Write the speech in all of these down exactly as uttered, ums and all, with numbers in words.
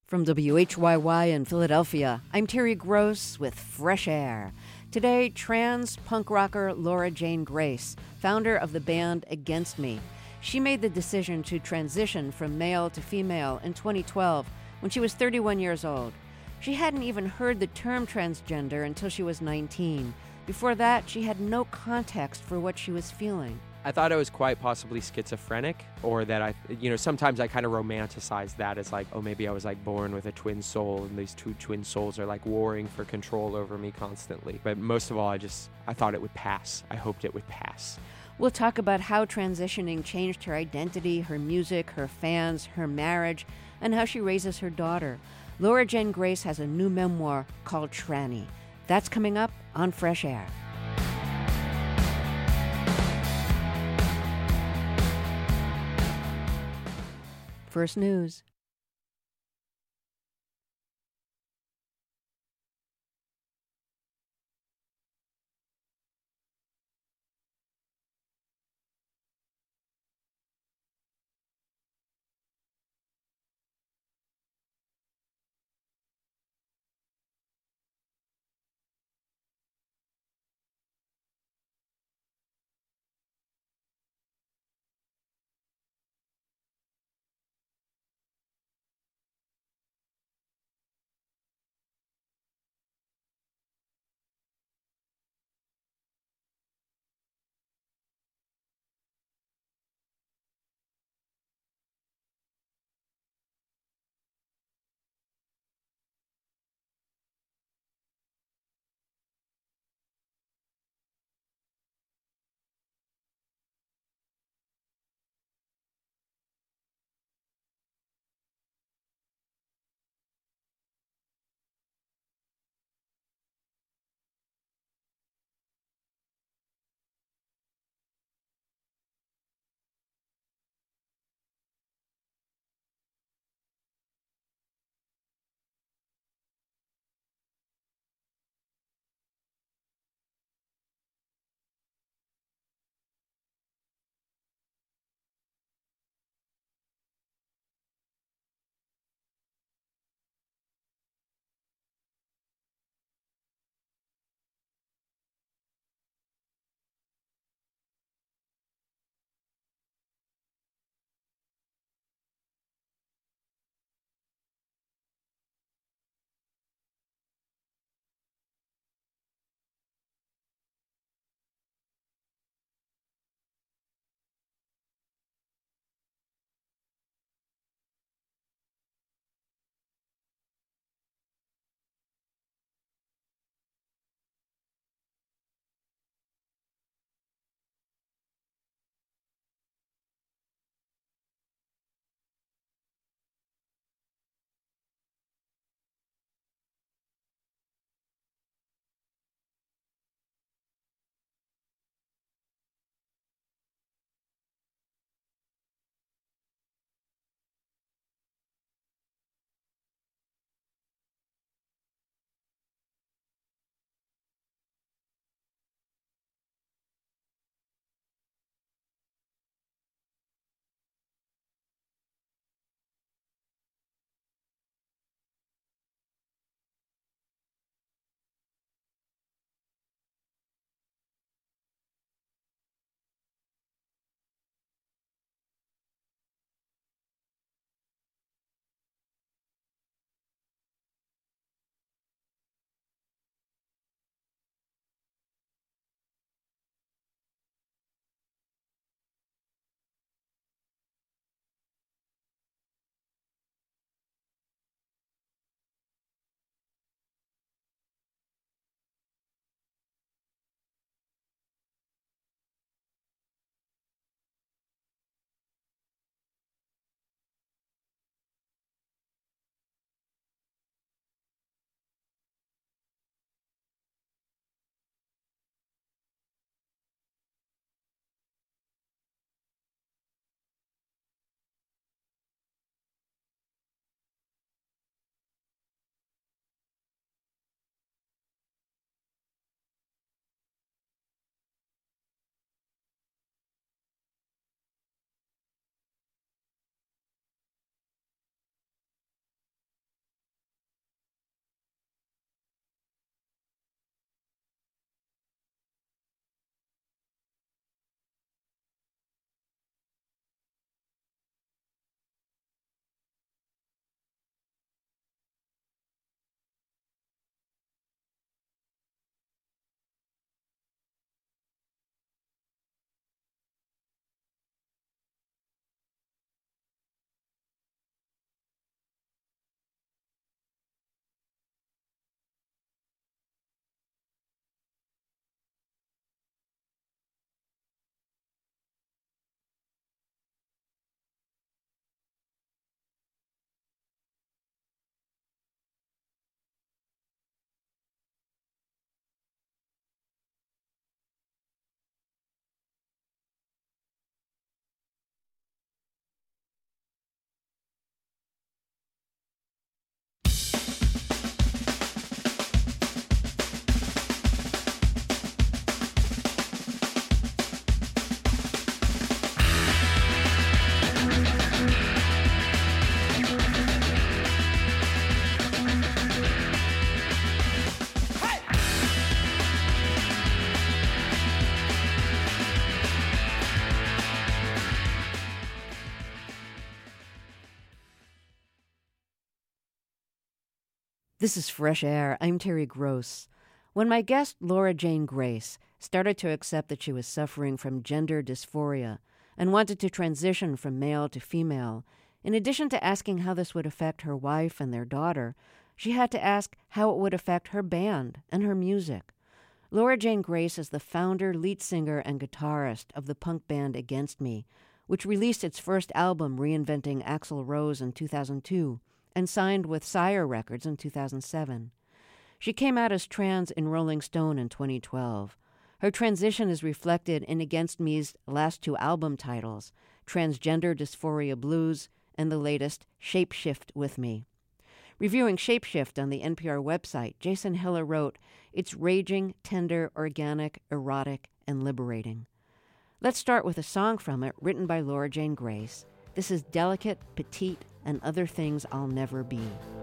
From W H Y Y in Philadelphia, I'm Terry Gross with Fresh Air. Today, trans punk rocker Laura Jane Grace, founder of the band Against Me. She made the decision to transition from male to female in twenty twelve when she was thirty-one years old. She hadn't even heard the term transgender until she was nineteen. Before that, she had no context for what she was feeling. I thought I was quite possibly schizophrenic, or that I, you know, sometimes I kind of romanticize that as like, oh, maybe I was like born with a twin soul and these two twin souls are like warring for control over me constantly. But most of all, I just, I thought it would pass. I hoped it would pass. We'll talk about how transitioning changed her identity, her music, her fans, her marriage, and how she raises her daughter. Laura Jane Grace has a new memoir called Tranny. That's coming up on Fresh Air. First News. This is Fresh Air. I'm Terry Gross. When my guest, Laura Jane Grace, started to accept that she was suffering from gender dysphoria and wanted to transition from male to female, in addition to asking how this would affect her wife and their daughter, she had to ask how it would affect her band and her music. Laura Jane Grace is the founder, lead singer, and guitarist of the punk band Against Me, which released its first album reinventing Axl Rose in two thousand two and signed with Sire Records in two thousand seven. She came out as trans in Rolling Stone in twenty twelve. Her transition is reflected in Against Me's last two album titles, Transgender Dysphoria Blues and the latest, Shapeshift With Me. Reviewing Shapeshift on the N P R website, Jason Hiller wrote, "It's raging, tender, organic, erotic, and liberating." Let's start with a song from it written by Laura Jane Grace. This is Delicate, Petite, and Other Things I'll Never Be.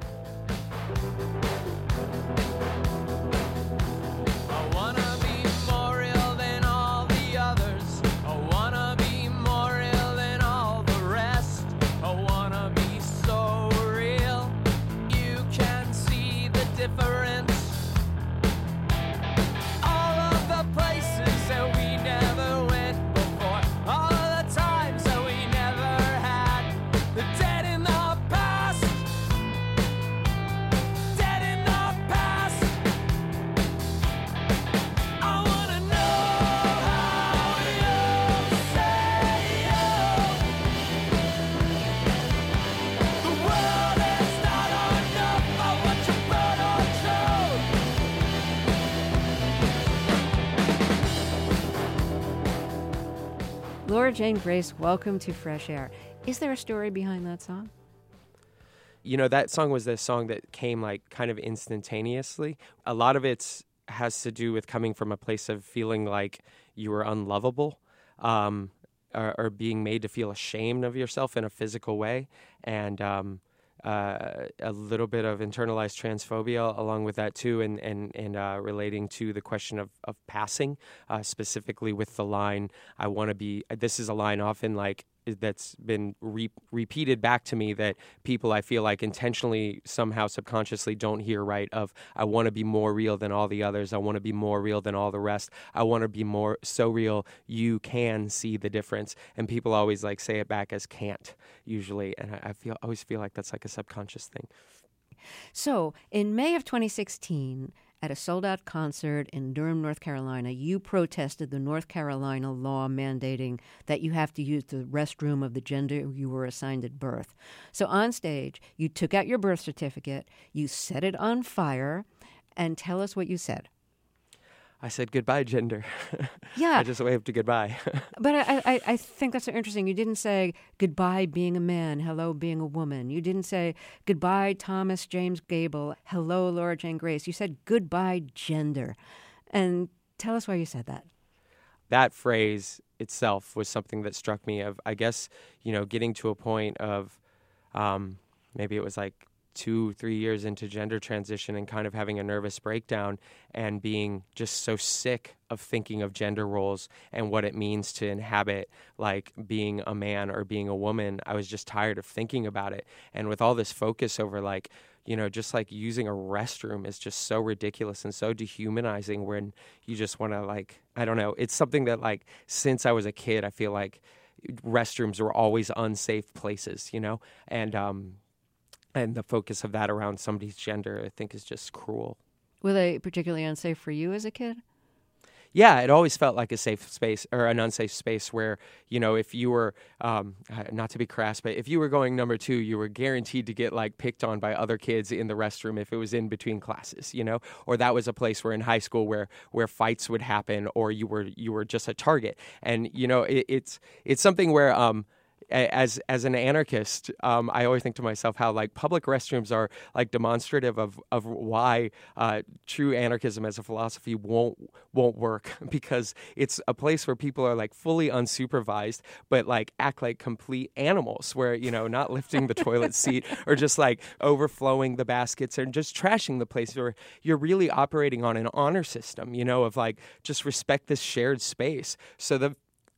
Laura Jane Grace, welcome to Fresh Air. Is there a story behind that song? You know, that song was the song that came like kind of instantaneously. A lot of it has to do with coming from a place of feeling like you were unlovable, um, or, or being made to feel ashamed of yourself in a physical way. And um, uh, a little bit of internalized transphobia along with that too, and and, and uh, relating to the question of, of passing, uh, specifically with the line, I want to be, this is a line often like, that's been re- repeated back to me that people I feel like intentionally somehow subconsciously don't hear right of, I want to be more real than all the others. I want to be more real than all the rest. I want to be more so real you can see the difference. And people always like say it back as can't usually. And I, I feel always feel like that's like a subconscious thing. So in May of twenty sixteen, at a sold-out concert in Durham, North Carolina, you protested the North Carolina law mandating that you have to use the restroom of the gender you were assigned at birth. So on stage, you took out your birth certificate, you set it on fire, and tell us what you said. I said, goodbye, gender. Yeah. I just waved to goodbye. But I, I, I think that's so interesting. You didn't say, goodbye, being a man, hello, being a woman. You didn't say, goodbye, Thomas James Gable, hello, Laura Jane Grace. You said, goodbye, gender. And tell us why you said that. That phrase itself was something that struck me of, I guess, you know, getting to a point of um, maybe it was like two, three years into gender transition and kind of having a nervous breakdown and being just so sick of thinking of gender roles and what it means to inhabit like being a man or being a woman. I was just tired of thinking about it. And with all this focus over like, you know, just like using a restroom is just so ridiculous and so dehumanizing when you just want to like, I don't know, it's something that like since I was a kid, I feel like restrooms were always unsafe places, you know, and, um, And the focus of that around somebody's gender, I think, is just cruel. Were they particularly unsafe for you as a kid? Yeah, it always felt like a safe space or an unsafe space where, you know, if you were, um, not to be crass, but if you were going number two, you were guaranteed to get like picked on by other kids in the restroom if it was in between classes, you know, or that was a place where in high school where where fights would happen or you were you were just a target. And, you know, it, it's it's something where um, As as an anarchist, um, I always think to myself how like public restrooms are like demonstrative of of why uh, true anarchism as a philosophy won't won't work, because it's a place where people are like fully unsupervised but like act like complete animals, where, you know, not lifting the toilet seat or just like overflowing the baskets and just trashing the place, where you're really operating on an honor system, you know, of like just respect this shared space. So the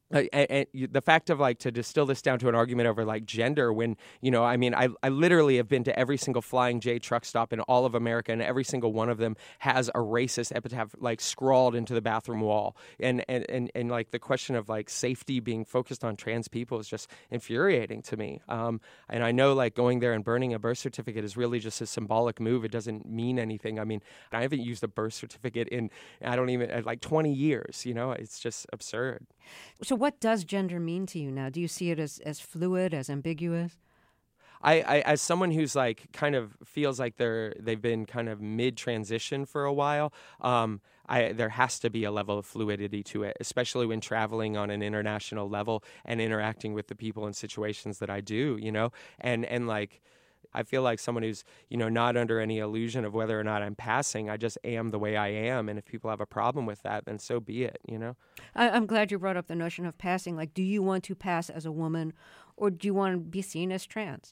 Uh, and, and you- the fact of like to distill this down to an argument over like gender when, you know, I mean, I, I literally have been to every single Flying J truck stop in all of America, and every single one of them has a racist epitaph like scrawled into the bathroom wall. And, and, and, and like the question of like safety being focused on trans people is just infuriating to me. Um, and I know like going there and burning a birth certificate is really just a symbolic move. It doesn't mean anything. I mean, I haven't used a birth certificate in, I don't even, like twenty years, you know, it's just absurd. So what does gender mean to you now? Do you see it as, as fluid, as ambiguous? I, I, as someone who's like kind of feels like they're they've been kind of mid transition for a while, um, I there has to be a level of fluidity to it, especially when traveling on an international level and interacting with the people and situations that I do, you know, and and like. I feel like someone who's, you know, not under any illusion of whether or not I'm passing. I just am the way I am. And if people have a problem with that, then so be it, you know? I, I'm glad you brought up the notion of passing. Like, do you want to pass as a woman, or do you want to be seen as trans?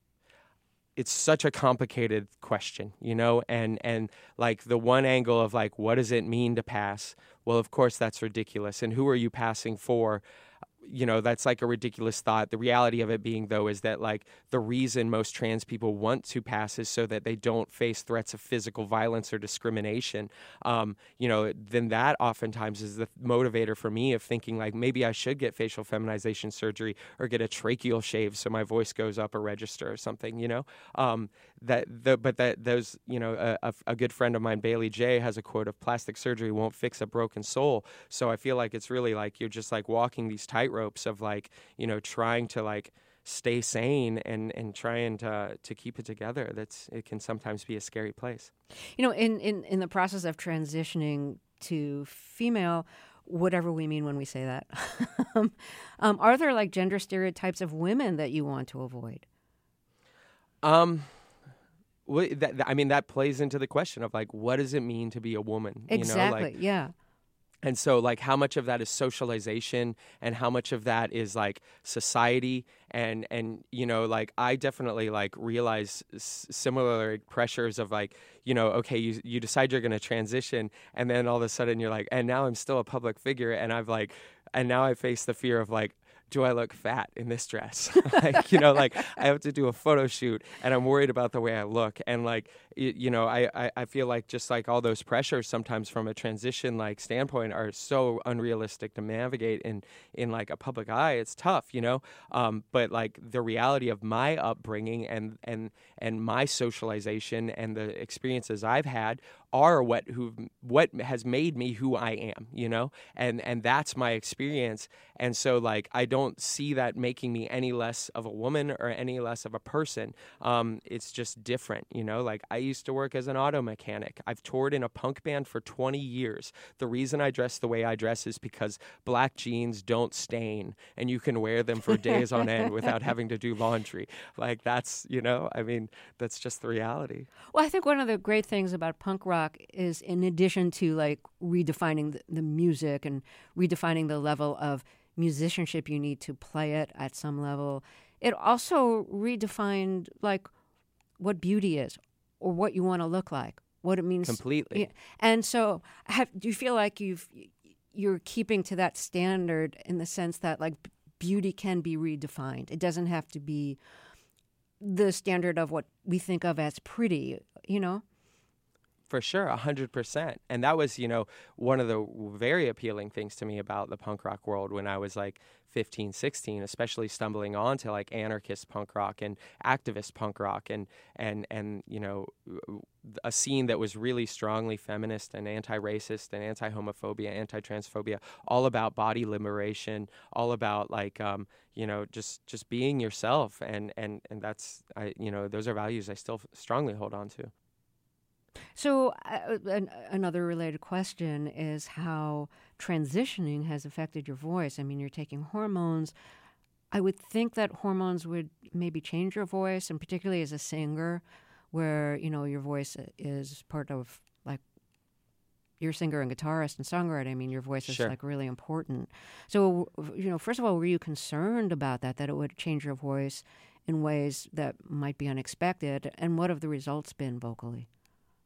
It's such a complicated question, you know, and, and like the one angle of like, what does it mean to pass? Well, of course, that's ridiculous. And who are you passing for? You know, that's like a ridiculous thought. The reality of it being, though, is that like the reason most trans people want to pass is so that they don't face threats of physical violence or discrimination. Um, you know, then that oftentimes is the motivator for me of thinking like maybe I should get facial feminization surgery or get a tracheal shave so my voice goes up a register or something, you know, um, that the, but that those, you know, a, a good friend of mine, Bailey J, has a quote of plastic surgery won't fix a broken soul. So I feel like it's really like you're just like walking these tight ropes of like, you know, trying to like stay sane and, and trying to to keep it together. That's it can sometimes be a scary place. You know, in, in, in the process of transitioning to female, whatever we mean when we say that, um, are there like gender stereotypes of women that you want to avoid? Um, well, that, I mean, that plays into the question of like, what does it mean to be a woman? Exactly. You know, like, yeah. And so, like, how much of that is socialization and how much of that is, like, society? And, and you know, like, I definitely, like, realize s- similar pressures of, like, you know, okay, you, you decide you're going to transition, and then all of a sudden you're like, and now I'm still a public figure, and I've, like, and now I face the fear of, like, do I look fat in this dress? Like, you know, like I have to do a photo shoot and I'm worried about the way I look. And like, you, you know, I, I, I feel like just like all those pressures sometimes from a transition like standpoint are so unrealistic to navigate in, in like a public eye. It's tough, you know? Um, but like the reality of my upbringing and, and, and my socialization and the experiences I've had are what who what has made me who I am, you know, and and that's my experience. And so like I don't see that making me any less of a woman or any less of a person. Um, it's just different, you know. Like I used to work as an auto mechanic. I've toured in a punk band for twenty years. The reason I dress the way I dress is because black jeans don't stain, and you can wear them for days on end without having to do laundry. Like that's, you know, I mean, that's just the reality. Well, I think one of the great things about punk rock is, in addition to like redefining the, the music and redefining the level of musicianship you need to play it at some level, it also redefined like what beauty is or what you want to look like, what it means Completely. Yeah. And so, have, do you feel like you've you're keeping to that standard in the sense that like beauty can be redefined? It doesn't have to be the standard of what we think of as pretty, you know? For sure, one hundred percent. And that was, you know, one of the very appealing things to me about the punk rock world when I was like fifteen, sixteen, especially stumbling onto like anarchist punk rock and activist punk rock and, and, and you know, a scene that was really strongly feminist and anti-racist and anti-homophobia, anti-transphobia, all about body liberation, all about like, um, you know, just, just being yourself. And, and, and that's, I, you know, those are values I still strongly hold on to. So uh, an, another related question is how transitioning has affected your voice. I mean, you're taking hormones. I would think that hormones would maybe change your voice, and particularly as a singer, where, you know, your voice is part of, like, you're a singer and guitarist and songwriter. I mean, your voice is, Sure. like, really important. So, you know, first of all, were you concerned about that, that it would change your voice in ways that might be unexpected? And what have the results been vocally?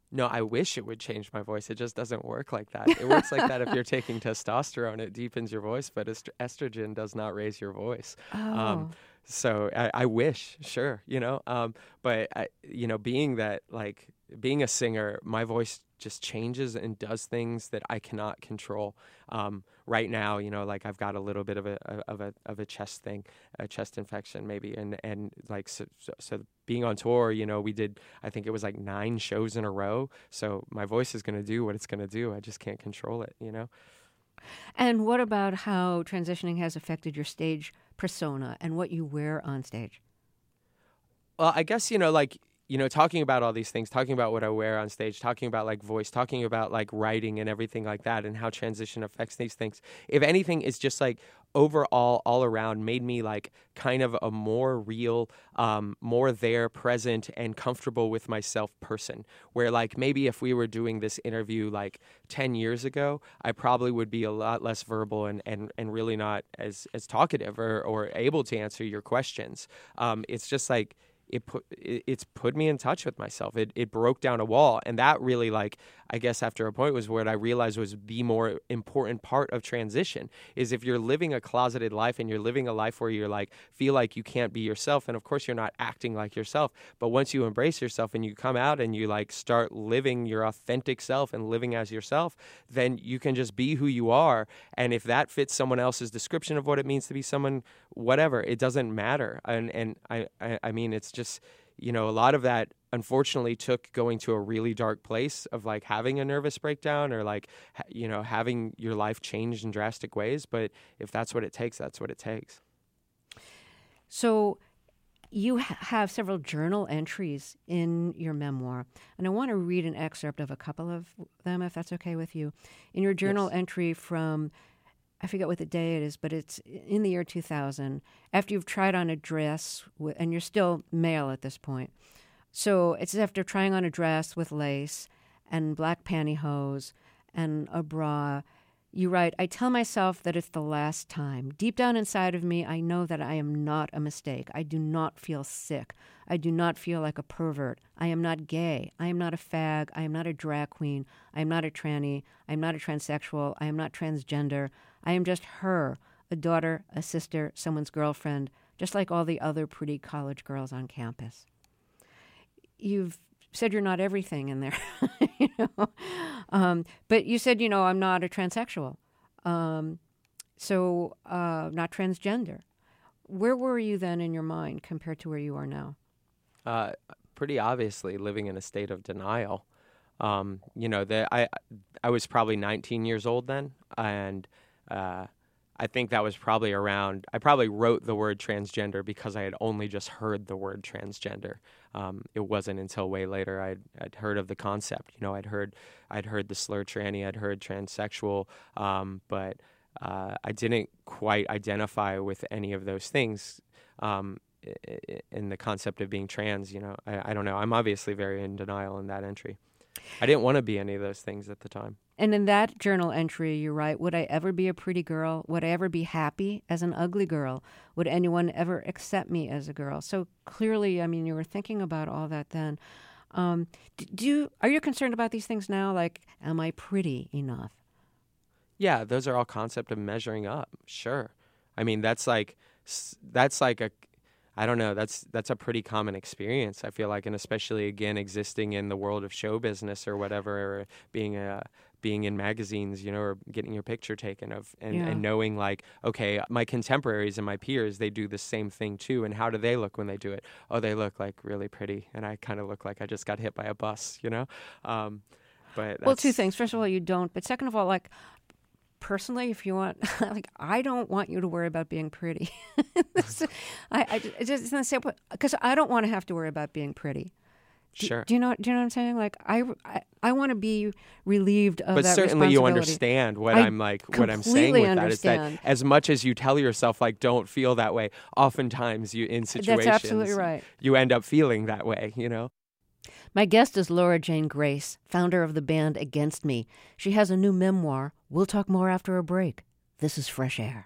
No, I wish it would change my voice. It just doesn't work like that. It works like that if you're taking testosterone. It deepens your voice, but est- estrogen does not raise your voice. Oh. Um, so I, I wish, sure, you know. Um, but, I, you know, being that, like, being a singer, my voice just changes and does things that I cannot control. Um, right now, you know, like I've got a little bit of a of a of a chest thing, a chest infection maybe, and and like so, so, so being on tour, you know, we did I think it was like nine shows in a row. So my voice is going to do what it's going to do. I just can't control it, you know. And what about how transitioning has affected your stage persona and what you wear on stage? Well, I guess, you know, like, you know, talking about all these things, talking about what I wear on stage, talking about like voice, talking about like writing and everything like that and how transition affects these things. If anything, it's just like overall, all around made me like kind of a more real, um, more there, present and comfortable with myself person. Where like maybe if we were doing this interview like ten years ago, I probably would be a lot less verbal and, and, and really not as, as talkative or, or able to answer your questions. Um, it's just like, It put it, it's put me in touch with myself. It it broke down a wall, and that really, like, I guess after a point was what I realized was the more important part of transition is if you're living a closeted life and you're living a life where you're like feel like you can't be yourself, and of course you're not acting like yourself, but once you embrace yourself and you come out and you like start living your authentic self and living as yourself, then you can just be who you are. And if that fits someone else's description of what it means to be someone, whatever, it doesn't matter. And and I I, I mean it's just Just, you know, a lot of that unfortunately took going to a really dark place of like having a nervous breakdown or like, you know, having your life changed in drastic ways. But if that's what it takes, that's what it takes. So you ha- have several journal entries in your memoir, and I want to read an excerpt of a couple of them, if that's okay with you. In your journal Yes. entry from, I forget what the day it is, but it's in the year two thousand, after you've tried on a dress, w- and you're still male at this point. So it's after trying on a dress with lace and black pantyhose and a bra. You write, I tell myself that it's the last time. Deep down inside of me, I know that I am not a mistake. I do not feel sick. I do not feel like a pervert. I am not gay. I am not a fag. I am not a drag queen. I am not a tranny. I am not a transsexual. I am not transgender. I am just her, a daughter, a sister, someone's girlfriend, just like all the other pretty college girls on campus. You've said you're not everything in there, you know, um, but you said, you know, I'm not a transsexual, um, so uh, not transgender. Where were you then in your mind compared to where you are now? Uh, pretty obviously living in a state of denial. Um, you know, the, I I was probably nineteen years old then, and uh, I think that was probably around, I probably wrote the word transgender because I had only just heard the word transgender. Um, it wasn't until way later I'd, I'd heard of the concept. You know, I'd heard I'd heard the slur tranny, I'd heard transsexual, um, but uh, I didn't quite identify with any of those things. Um, in the concept of being trans, you know, I, I don't know. I'm obviously very in denial in that entry. I didn't want to be any of those things at the time. And in that journal entry, you write, would I ever be a pretty girl? Would I ever be happy as an ugly girl? Would anyone ever accept me as a girl? So clearly, I mean, you were thinking about all that then. Um, do you, are you concerned about these things now? Like, am I pretty enough? Yeah, those are all concept of measuring up. Sure. I mean, that's like, that's like a, I don't know, that's that's a pretty common experience, I feel like, and especially, again, existing in the world of show business or whatever, or being a, being in magazines, you know, or getting your picture taken of, and, Yeah. and knowing like, okay, my contemporaries and my peers, they do the same thing too, and how do they look when they do it? Oh, they look like really pretty, and I kind of look like I just got hit by a bus, you know? Um, but Well, two that's- things. First of all, you don't. But second of all, like, personally, if you want, like, I don't want you to worry about being pretty. This- I, I it just doesn't say, because I don't want to have to worry about being pretty. Do, Sure. do you know? Do you know what I'm saying? Like, I, I, I want to be relieved of But that certainly you responsibility. understand what I I'm like, what I'm saying completely with that is that understand. as much as you tell yourself like don't feel that way, oftentimes you in situations That's absolutely right. you end up feeling that way, you know? My guest is Laura Jane Grace, founder of the band Against Me. She has a new memoir. We'll talk more after a break. This is Fresh Air.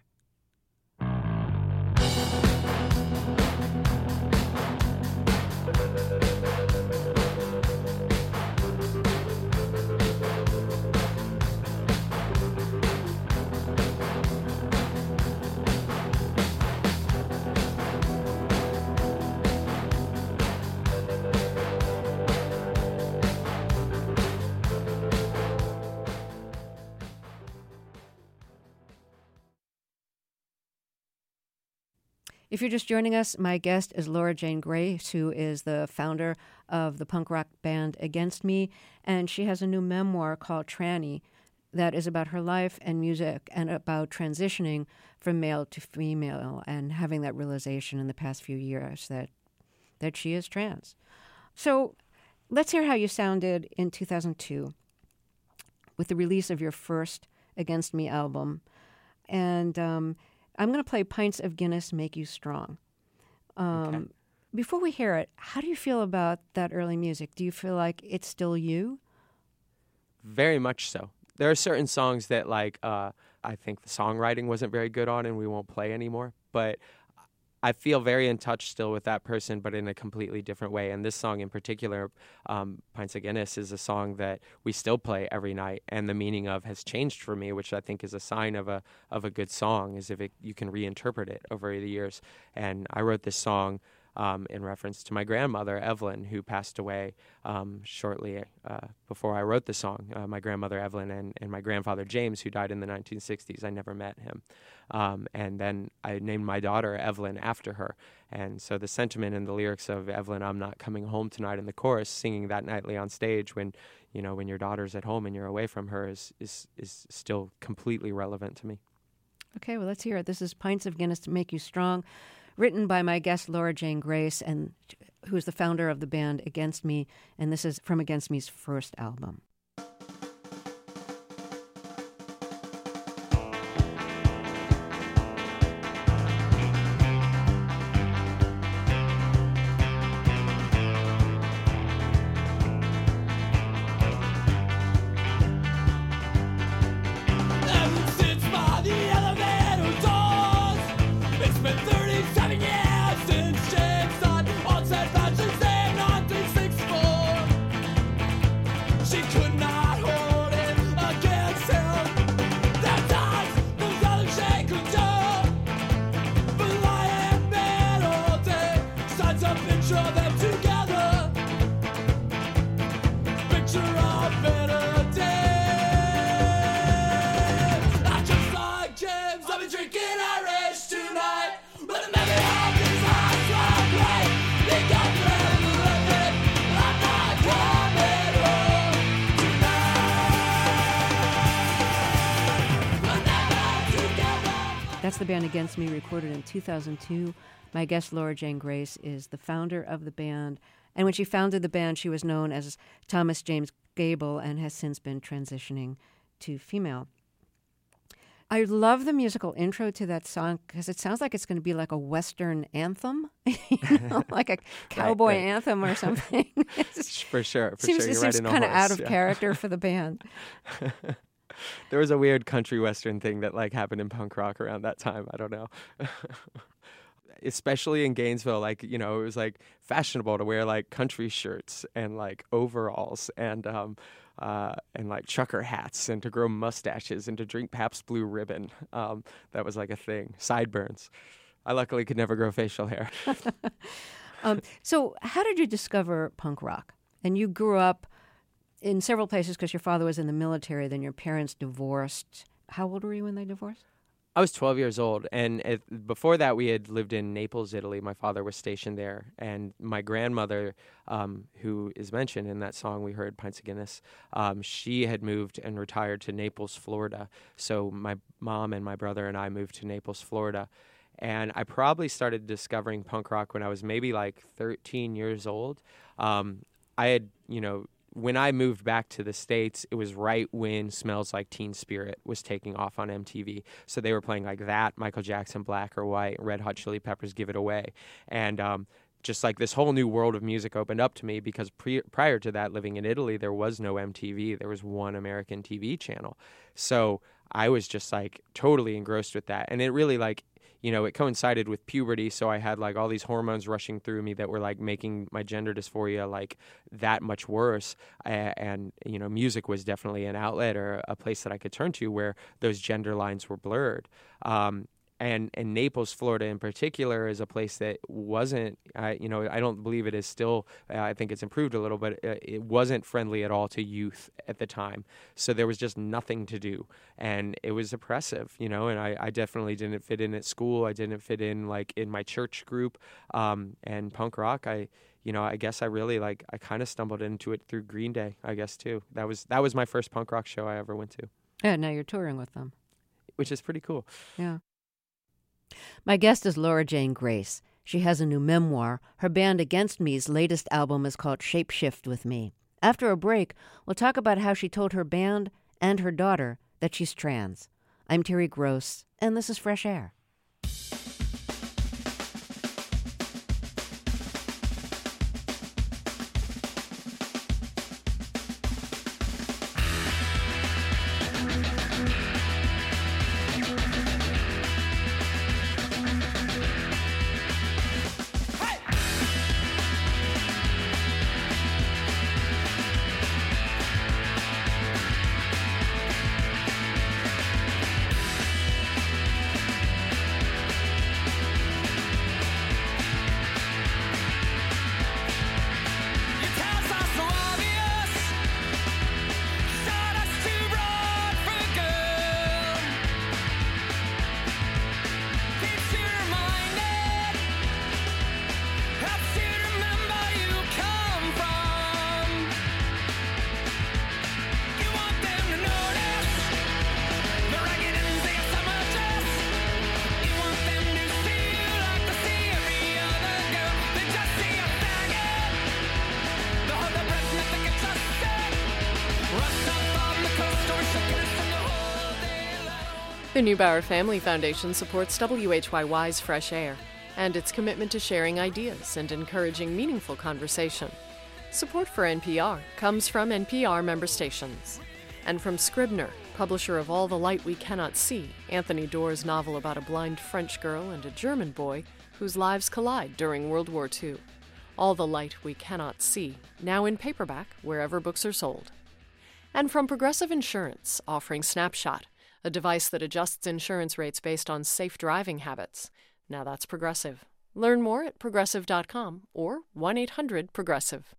If you're just joining us, my guest is Laura Jane Grace, who is the founder of the punk rock band Against Me, and she has a new memoir called Tranny that is about her life and music and about transitioning from male to female and having that realization in the past few years that that she is trans. So let's hear how you sounded in two thousand two with the release of your first Against Me album. And um, I'm going to play Pints of Guinness Make You Strong. Um, Okay. Before we hear it, how do you feel about that early music? Do you feel like it's still you? Very much so. There are certain songs that, like, uh, I think the songwriting wasn't very good on and we won't play anymore. But I feel very in touch still with that person, but in a completely different way. And this song in particular, um, Pints of Guinness, is a song that we still play every night, and the meaning of has changed for me, which I think is a sign of a of a good song, is if it, you can reinterpret it over the years. And I wrote this song Um, in reference to my grandmother, Evelyn, who passed away um, shortly uh, before I wrote the song. Uh, my grandmother, Evelyn, and, and my grandfather, James, who died in the nineteen sixties. I never met him. Um, and then I named my daughter Evelyn after her. And so the sentiment in the lyrics of Evelyn, I'm not coming home tonight, in the chorus, singing that nightly on stage when, you know, when your daughter's at home and you're away from her is, is, is still completely relevant to me. Okay, well, let's hear it. This is Pints of Guinness to Make You Strong, written by my guest, Laura Jane Grace, and who is the founder of the band Against Me, and this is from Against Me's first album. That's the band Against Me, recorded in two thousand two. My guest, Laura Jane Grace, is the founder of the band. And when she founded the band, she was known as Thomas James Gable and has since been transitioning to female. I love the musical intro to that song because it sounds like it's going to be like a Western anthem, you know, like a cowboy right, right. anthem or something. For sure. For seems, sure. It You're seems right in a kind of horse, out of yeah. character for the band. There was a weird country western thing that like happened in punk rock around that time. I don't know. Especially in Gainesville, like, you know, it was like fashionable to wear like country shirts and like overalls and um uh and like trucker hats and to grow mustaches and to drink Pabst Blue Ribbon. Um that was like a thing. Sideburns. I luckily could never grow facial hair. um so how did you discover punk rock? And you grew up in several places because your father was in the military, then your parents divorced. How old were you when they divorced? I was twelve years old, and it, before that we had lived in Naples, Italy. My father was stationed there, and my grandmother, um, who is mentioned in that song we heard, Pints of Guinness, um, she had moved and retired to Naples, Florida. So my mom and my brother and I moved to Naples, Florida. And I probably started discovering punk rock when I was maybe like thirteen years old. Um, I had, you know, when I moved back to the States, it was right when Smells Like Teen Spirit was taking off on M T V. So they were playing like that, Michael Jackson, Black or White, Red Hot Chili Peppers, Give It Away. And um, just like this whole new world of music opened up to me because pre- prior to that, living in Italy, there was no M T V. There was one American T V channel. So I was just like totally engrossed with that. And it really like, you know, it coincided with puberty, so I had like all these hormones rushing through me that were like making my gender dysphoria like that much worse. Uh, and, you know, music was definitely an outlet or a place that I could turn to where those gender lines were blurred. Um, And and Naples, Florida in particular is a place that wasn't, uh, you know, I don't believe it is still, uh, I think it's improved a little, but it, it wasn't friendly at all to youth at the time. So there was just nothing to do. And it was oppressive, you know, and I, I definitely didn't fit in at school. I didn't fit in like in my church group. Um, and punk rock, I, you know, I guess I really like, I kind of stumbled into it through Green Day, I guess, too. That was, that was my first punk rock show I ever went to. Yeah, now you're touring with them. Which is pretty cool. Yeah. My guest is Laura Jane Grace. She has a new memoir. Her band Against Me's latest album is called Shapeshift with Me. After a break, we'll talk about how she told her band and her daughter that she's trans. I'm Terry Gross, and this is Fresh Air. The Neubauer Family Foundation supports W H Y Y's Fresh Air and its commitment to sharing ideas and encouraging meaningful conversation. Support for N P R comes from N P R member stations and from Scribner, publisher of All the Light We Cannot See, Anthony Doerr's novel about a blind French girl and a German boy whose lives collide during World War Two. All the Light We Cannot See, now in paperback wherever books are sold. And from Progressive Insurance, offering Snapshot, a device that adjusts insurance rates based on safe driving habits. Now that's Progressive. Learn more at progressive dot com or one eight hundred progressive.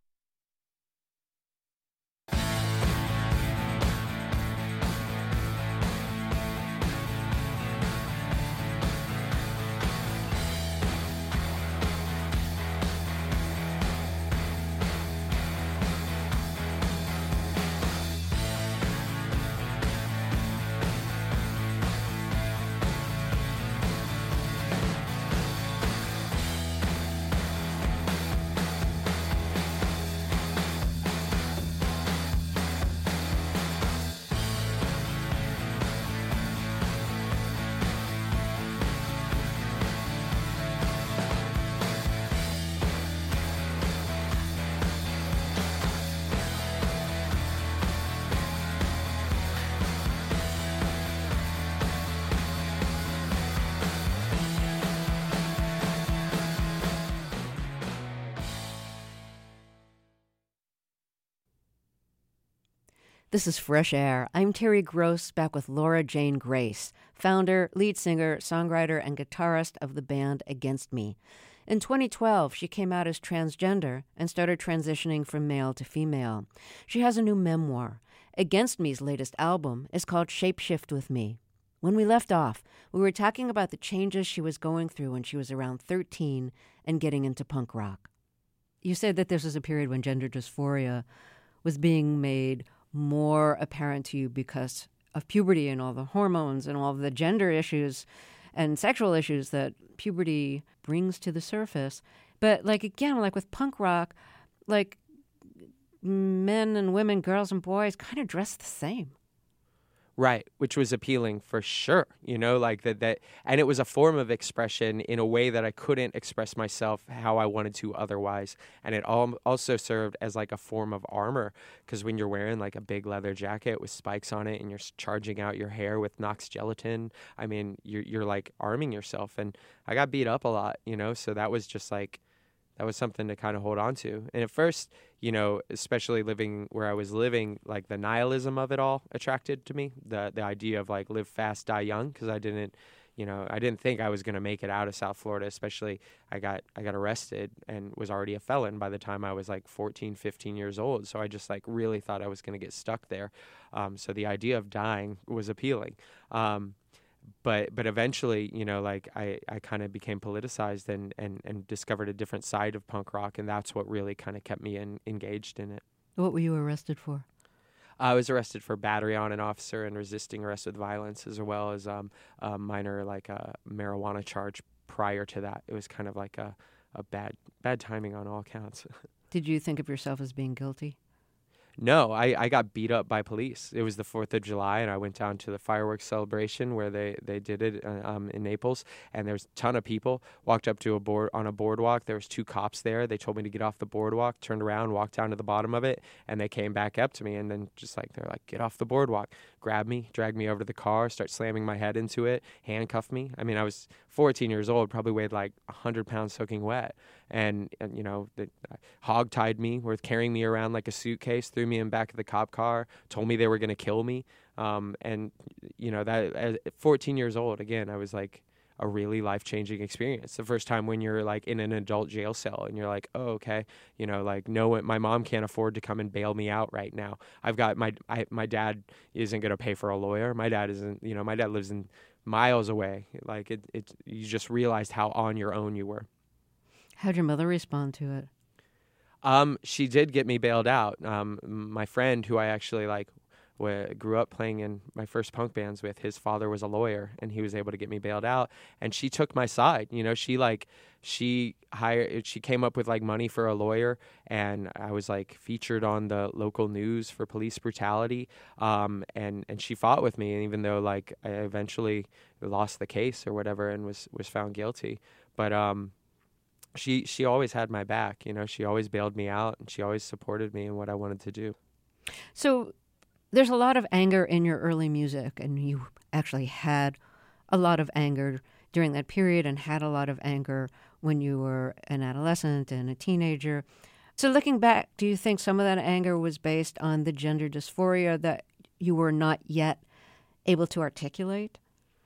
This is Fresh Air. I'm Terry Gross, back with Laura Jane Grace, founder, lead singer, songwriter, and guitarist of the band Against Me. In twenty twelve, she came out as transgender and started transitioning from male to female. She has a new memoir. Against Me's latest album is called Shapeshift with Me. When we left off, we were talking about the changes she was going through when she was around thirteen and getting into punk rock. You said that this was a period when gender dysphoria was being made more apparent to you because of puberty and all the hormones and all the gender issues and sexual issues that puberty brings to the surface. But like, again, like with punk rock, like men and women, girls and boys kind of dress the same. Right, which was appealing for sure, you know, like that, that, and it was a form of expression in a way that I couldn't express myself how I wanted to otherwise. And it all also served as like a form of armor, because when you're wearing like a big leather jacket with spikes on it and you're charging out your hair with Nox gelatin, I mean, you're, you're like arming yourself. And I got beat up a lot, you know, so that was just like, that was something to kind of hold on to. And at first, you know, especially living where I was living, like the nihilism of it all attracted to me. The the idea of like live fast, die young, because I didn't, you know, I didn't think I was going to make it out of South Florida, especially I got I got arrested and was already a felon by the time I was like fourteen, fifteen years old. So I just like really thought I was going to get stuck there. Um, so the idea of dying was appealing. Um, But but eventually, you know, like I, I kind of became politicized and, and, and discovered a different side of punk rock, and that's what really kind of kept me in, engaged in it. What were you arrested for? I was arrested for battery on an officer and resisting arrest with violence, as well as um, a minor like a marijuana charge prior to that. It was kind of like a, a bad bad timing on all counts. Did you think of yourself as being guilty? No, I, I got beat up by police. It was the fourth of July, and I went down to the fireworks celebration where they, they did it uh, um, in Naples, and there was a ton of people. Walked up to a board on a boardwalk. There was two cops there. They told me to get off the boardwalk, turned around, walked down to the bottom of it, and they came back up to me, and then just like, they're like, get off the boardwalk. Grabbed me, dragged me over to the car, start slamming my head into it, handcuffed me. I mean, I was fourteen years old, probably weighed like one hundred pounds soaking wet. And, and you know, they uh, hog-tied me, were carrying me around like a suitcase, threw me in back of the cop car, told me they were going to kill me. Um, and, you know, that at fourteen years old, again, I was like a really life-changing experience. The first time when you're like in an adult jail cell and you're like, oh, okay, you know, like, no, my mom can't afford to come and bail me out right now. I've got my, I, my dad isn't going to pay for a lawyer. My dad isn't, you know, my dad lives in miles away. Like it, it, you just realized how on your own you were. How'd your mother respond to it? Um, she did get me bailed out. Um, my friend, who I actually like, w- grew up playing in my first punk bands with, his father was a lawyer, and he was able to get me bailed out. And she took my side. You know, she like she hired, she came up with like money for a lawyer, and I was like featured on the local news for police brutality. Um, and and she fought with me, and even though like I eventually lost the case or whatever, and was was found guilty, but um. She she always had my back, you know. She always bailed me out, and she always supported me in what I wanted to do. So there's a lot of anger in your early music, and you actually had a lot of anger during that period and had a lot of anger when you were an adolescent and a teenager. So looking back, do you think some of that anger was based on the gender dysphoria that you were not yet able to articulate?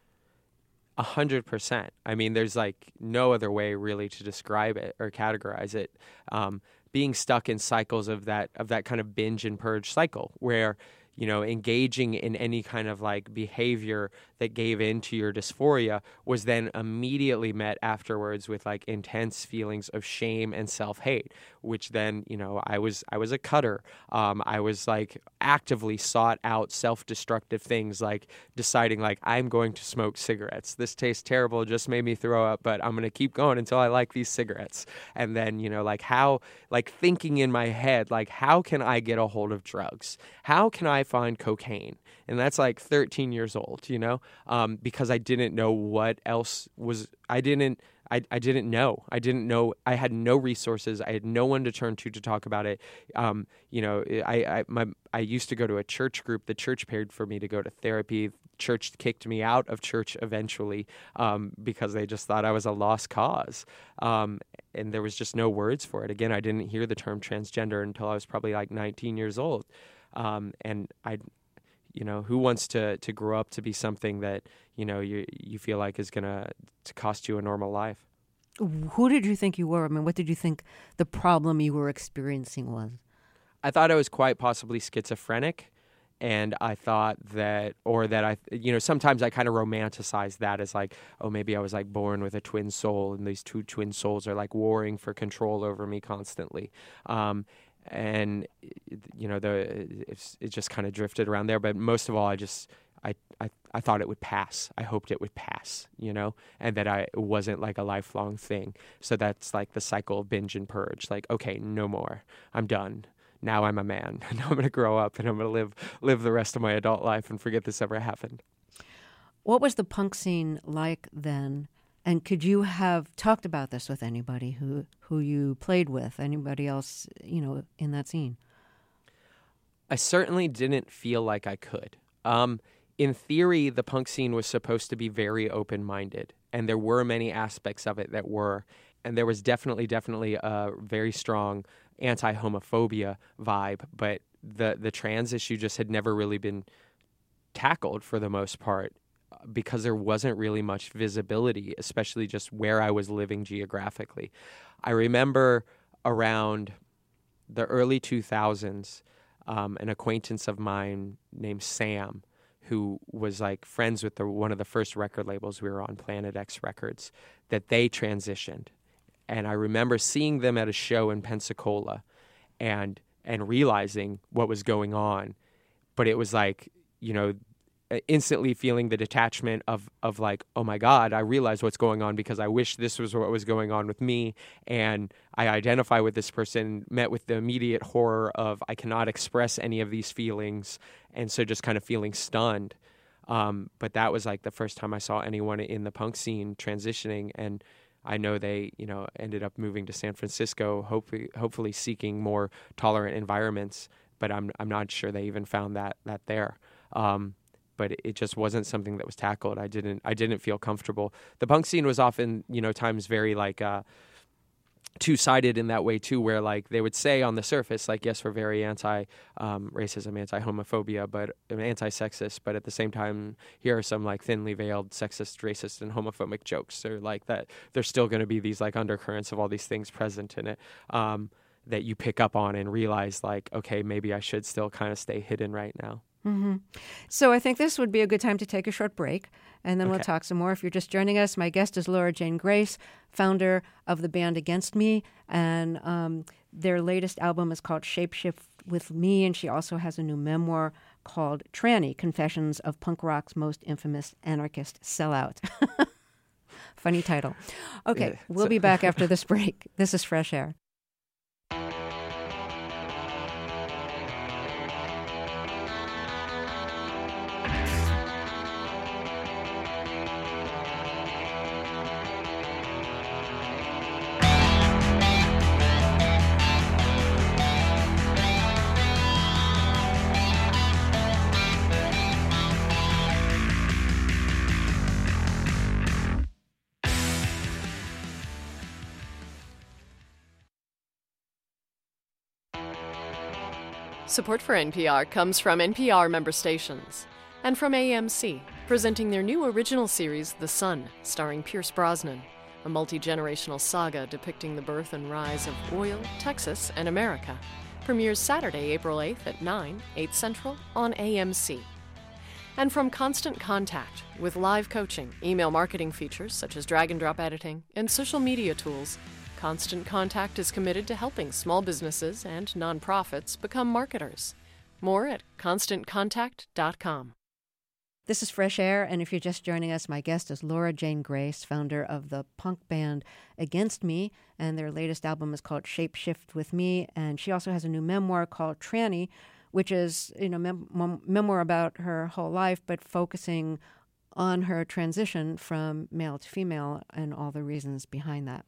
A hundred percent. I mean, there's like no other way really to describe it or categorize it. Um, being stuck in cycles of that of that kind of binge and purge cycle, where you know engaging in any kind of like behavior that gave into your dysphoria was then immediately met afterwards with like intense feelings of shame and self-hate, which then, you know, I was I was a cutter. Um, I was like actively sought out self-destructive things, like deciding like I'm going to smoke cigarettes. This tastes terrible, just made me throw up, but I'm going to keep going until I like these cigarettes. And then, you know, like how, like thinking in my head, like how can I get a hold of drugs? How can I find cocaine? And that's like thirteen years old, you know, um, because I didn't know what else was, I didn't, I, I didn't know. I didn't know. I had no resources. I had no one to turn to to talk about it. Um, you know, I, I, my, I used to go to a church group. The church paid for me to go to therapy. Church kicked me out of church eventually um, because they just thought I was a lost cause. Um, and there was just no words for it. Again, I didn't hear the term transgender until I was probably like nineteen years old. Um, and I, you know, who wants to, to grow up to be something that, you know, you you feel like is going to cost you a normal life? Who did you think you were? I mean, what did you think the problem you were experiencing was? I thought I was quite possibly schizophrenic, and I thought that, or that I, you know, sometimes I kind of romanticize that as like, oh, maybe I was like born with a twin soul, and these two twin souls are like warring for control over me constantly. Um, and, you know, the it's, it just kind of drifted around there. But most of all, I just, I, I, I thought it would pass. I hoped it would pass, you know, and that I it wasn't like a lifelong thing. So that's like the cycle of binge and purge. Like, okay, no more. I'm done. Now I'm a man. Now I'm going to grow up and I'm going to live live the rest of my adult life and forget this ever happened. What was the punk scene like then? And could you have talked about this with anybody who, who you played with, anybody else, you know, in that scene? I certainly didn't feel like I could. Um, in theory, the punk scene was supposed to be very open-minded, and there were many aspects of it that were. And there was definitely, definitely a very strong anti-homophobia vibe, but the, the trans issue just had never really been tackled for the most part. because there wasn't really much visibility, especially just where I was living geographically. I remember around the early two thousands, um, an acquaintance of mine named Sam, who was like friends with the, one of the first record labels we were on, Planet X Records, that they transitioned. And I remember seeing them at a show in Pensacola and and realizing what was going on. But it was like, you know, instantly feeling the detachment of, of like, oh my God, I realize what's going on because I wish this was what was going on with me. And I identify with this person, met with the immediate horror of I cannot express any of these feelings. And so just kind of feeling stunned. Um, but that was like the first time I saw anyone in the punk scene transitioning. And I know they, you know, ended up moving to San Francisco, hopefully, hopefully seeking more tolerant environments. But I'm I'm not sure they even found that that there. Um, but it just wasn't something that was tackled. I didn't I didn't feel comfortable. The punk scene was often, you know, times very like uh, two-sided in that way too, where like they would say on the surface, like, yes, we're very anti um, racism, anti-homophobia, but anti-sexist, but at the same time, here are some like thinly veiled sexist, racist, and homophobic jokes, or like that there's still going to be these like undercurrents of all these things present in it. Um, that you pick up on and realize like, okay, maybe I should still kind of stay hidden right now. Mm-hmm. So I think this would be a good time to take a short break, and then Okay. we'll talk some more. If you're just joining us, my guest is Laura Jane Grace, founder of the band Against Me, and um, their latest album is called Shapeshift with Me, and she also has a new memoir called Tranny, Confessions of Punk Rock's Most Infamous Anarchist Sellout. Funny title. Okay, Yeah, we'll so- be back after this break. This is Fresh Air. Support for N P R comes from N P R member stations and from A M C, presenting their new original series, The Sun, starring Pierce Brosnan, a multi-generational saga depicting the birth and rise of oil, Texas, and America. Premieres Saturday, April eighth at nine, eight Central on A M C. And from Constant Contact, with live coaching, email marketing features such as drag and drop editing, and social media tools, Constant Contact is committed to helping small businesses and nonprofits become marketers. More at constant contact dot com. This is Fresh Air, and if you're just joining us, my guest is Laura Jane Grace, founder of the punk band Against Me, and their latest album is called Shapeshift with Me, and she also has a new memoir called Tranny, which is, you know, mem- mem- memoir about her whole life, but focusing on her transition from male to female and all the reasons behind that.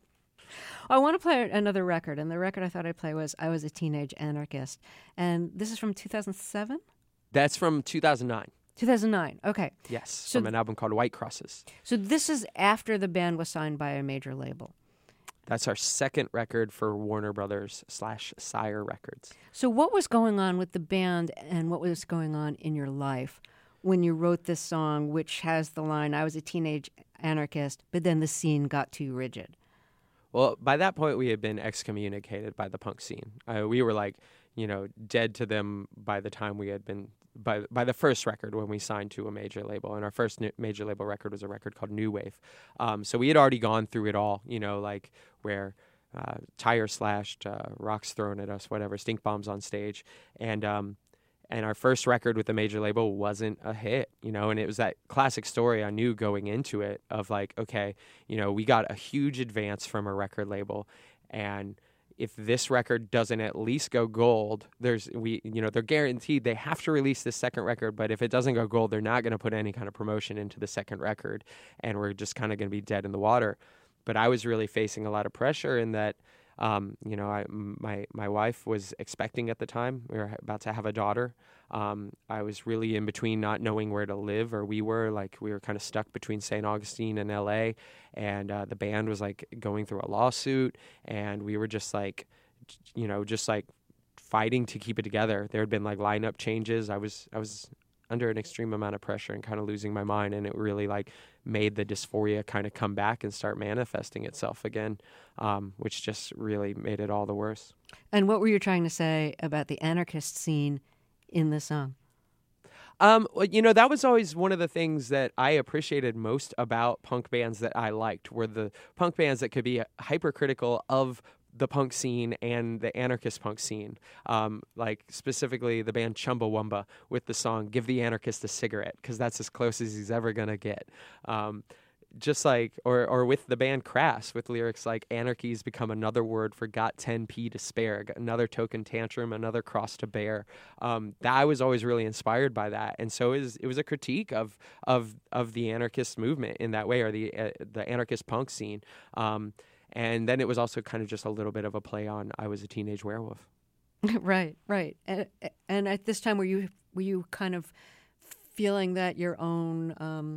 I want to play another record, and the record I thought I'd play was I Was a Teenage Anarchist, and this is from two thousand seven? That's from two thousand nine. two thousand nine, okay. Yes, So from an album called White Crosses. So this is after the band was signed by a major label. That's our second record for Warner Brothers slash Sire Records. So what was going on with the band and what was going on in your life when you wrote this song, which has the line, I was a teenage anarchist, but then the scene got too rigid? Well, by that point, we had been excommunicated by the punk scene. Uh, we were like, you know, dead to them by the time we had been, by by the first record when we signed to a major label. And our first new major label record was a record called New Wave. Um, so we had already gone through it all, you know, like where uh, tires slashed, uh, rocks thrown at us, whatever, stink bombs on stage. And um, and our first record with a major label wasn't a hit, you know, and it was that classic story I knew going into it of like, okay, you know, we got a huge advance from a record label, and if this record doesn't at least go gold, there's we you know they're guaranteed they have to release this second record, but if it doesn't go gold, they're not going to put any kind of promotion into the second record, and we're just kind of going to be dead in the water. But I was really facing a lot of pressure in that. Um, you know, I, my my wife was expecting at the time. We were about to have a daughter. Um, I was really in between not knowing where to live, or we were like we were kind of stuck between Saint Augustine and L A, and uh, the band was like going through a lawsuit, and we were just like, you know, just like fighting to keep it together. There had been like lineup changes. I was I was under an extreme amount of pressure and kind of losing my mind, and it really like made the dysphoria kind of come back and start manifesting itself again, um, which just really made it all the worse. And what were you trying to say about the anarchist scene in the song? Um, well, you know, that was always one of the things that I appreciated most about punk bands that I liked, were the punk bands that could be hypercritical of the punk scene and the anarchist punk scene. Um, like specifically the band Chumbawamba with the song "Give the Anarchist a Cigarette," because that's as close as he's ever gonna get. Um, just like, or or with the band Crass with lyrics like "Anarchy's become another word for got ten p to spare, got another token tantrum, another cross to bear." Um, that I was always really inspired by that, and so it was, it was a critique of of of the anarchist movement in that way, or the uh, the anarchist punk scene. Um, And then it was also kind of just a little bit of a play on "I Was a Teenage Werewolf." Right, right. And, and at this time, were you were you kind of feeling that your own um,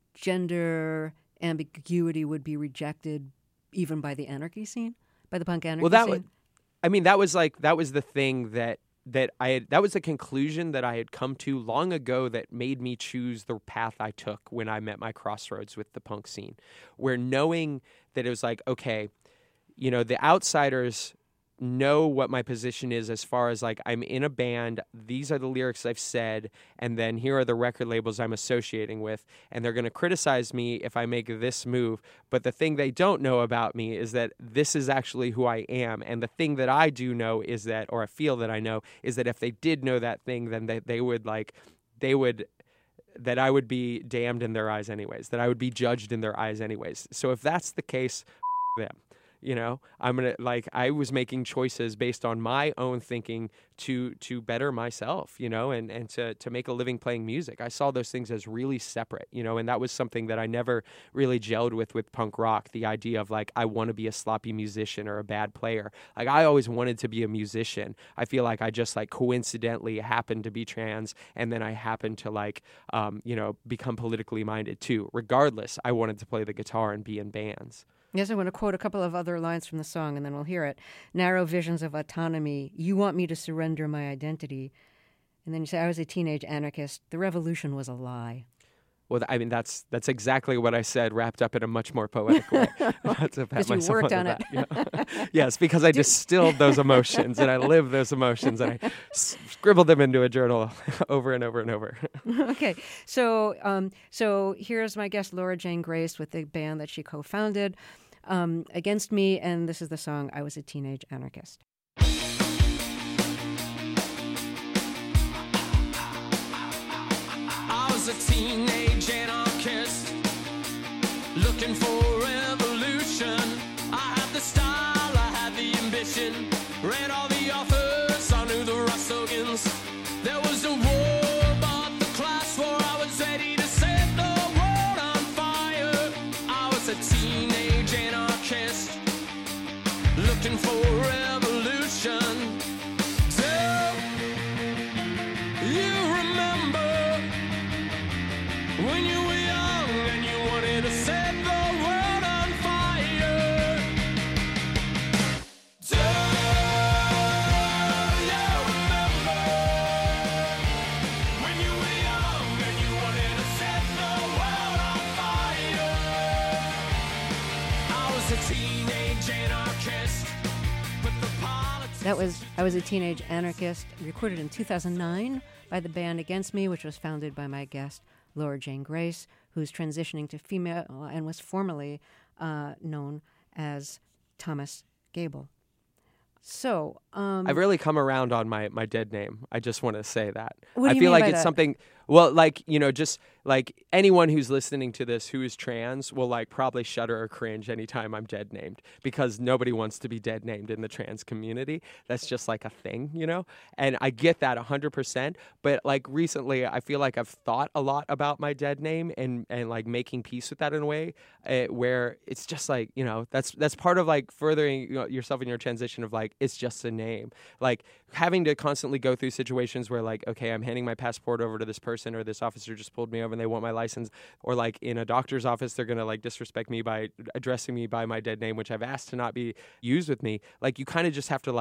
gender ambiguity would be rejected even by the anarchy scene, by the punk anarchy well, that scene? was, I mean, that was like that was the thing that that I had, that was the conclusion that I had come to long ago that made me choose the path I took when I met my crossroads with the punk scene, where knowing that it was like, okay, you know, the outsiders know what my position is as far as like, I'm in a band, these are the lyrics I've said, and then here are the record labels I'm associating with, and they're going to criticize me if I make this move. But the thing they don't know about me is that this is actually who I am. And the thing that I do know is that, or I feel that I know, is that if they did know that thing, then they, they would like, they would, that I would be damned in their eyes anyways, that I would be judged in their eyes anyways. So if that's the case, f- them. You know, I'm going to like, I was making choices based on my own thinking to, to better myself, you know, and, and to, to make a living playing music. I saw those things as really separate, you know, and that was something that I never really gelled with, with punk rock. The idea of like, I want to be a sloppy musician or a bad player. Like I always wanted to be a musician. I feel like I just like coincidentally happened to be trans. And then I happened to like, um, you know, become politically minded too. Regardless, I wanted to play the guitar and be in bands. Yes, I want to quote a couple of other lines from the song, and then we'll hear it. Narrow visions of autonomy. You want me to surrender my identity. And then you say, I was a teenage anarchist. The revolution was a lie. Well, I mean, that's that's exactly what I said, wrapped up in a much more poetic way. Not to pat Because you myself worked on on the it. back. Yeah. Yes, because I distilled those emotions and I lived those emotions and I scribbled them into a journal over and over and over. Okay, so um, so here's my guest, Laura Jane Grace, with the band that she co-founded, um, Against Me, and this is the song, I Was a Teenage Anarchist. I was a teenage anarchist looking for revolution. I had the style, I had the ambition, read all the authors, I knew the Rostogans. There was a war, but the class war, I was ready to set the world on fire. I was a teenage anarchist looking for revolution. Do you remember when you were young and you wanted to set the world on fire? Do you remember when you were young and you wanted to set the world on fire? I was a teenage anarchist, but the politics... That was I Was a Teenage Anarchist, recorded in two thousand nine by the band Against Me, which was founded by my guest, Laura Jane Grace, who's transitioning to female and was formerly uh, known as Thomas Gable. So, um, I've really come around on my, my dead name. I just want to say that. What do I you feel mean like by it's that? something, well, like, you know, just like anyone who's listening to this who is trans will like probably shudder or cringe anytime I'm dead named, because nobody wants to be dead named in the trans community. That's just like a thing, you know? And I get that one hundred percent. But like recently, I feel like I've thought a lot about my dead name and, and like making peace with that in a way uh, where it's just like, you know, that's, that's part of like furthering, you know, yourself in your transition of like, it's just a name. Like having to constantly go through situations where like, okay, I'm handing my passport over to this person, or this officer just pulled me over and they want my license, or like in a doctor's office, they're going to like disrespect me by addressing me by my dead name, which I've asked to not be used with me. Like you kind of just have to like